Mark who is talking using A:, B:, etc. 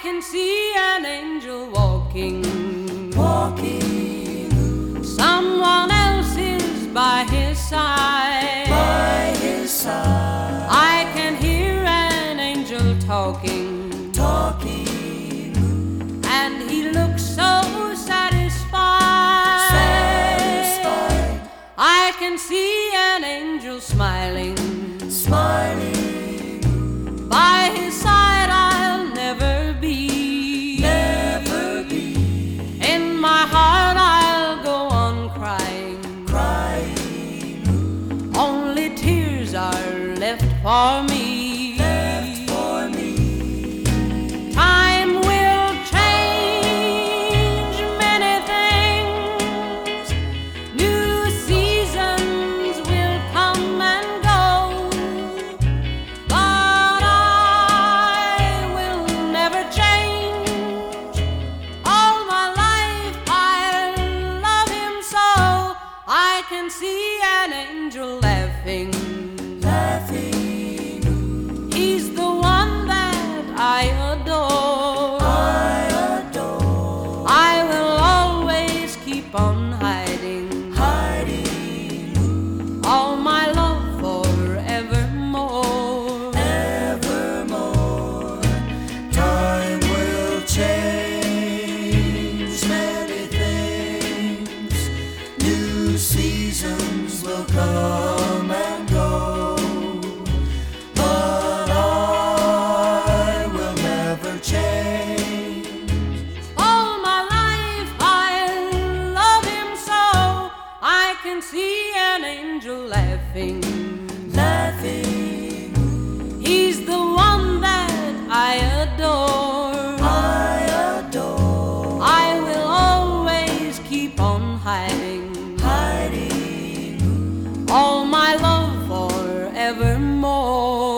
A: can see an angel walking,
B: walking.
A: Someone else is by his side,
B: by his side.
A: I can hear an angel talking,
B: talking.
A: and he looks so satisfied.
B: Satisfied.
A: I can see an angel smiling,
B: smiling.
A: by his side I'll never be,
B: never be.
A: in my heart I'll go on crying,
B: crying.
A: only tears are left for me,
B: left for me.
A: Time will change many things, new seasons will come and go, but I will never change. All my life I'll love him so. I can see an angel laughing,
B: laughing.
A: he's the one that I adore.
B: I adore.
A: I will always keep on hiding,
B: hiding.
A: all my love forevermore.
B: Evermore. Time will change many things, new seasons will come and go, but I will never change.
A: All my life I'll love him so. I can see an angel laughing,
B: Laughing.
A: he's the one that I adore.
B: I adore.
A: I will always keep on hiding,
B: hiding.
A: all my love forevermore.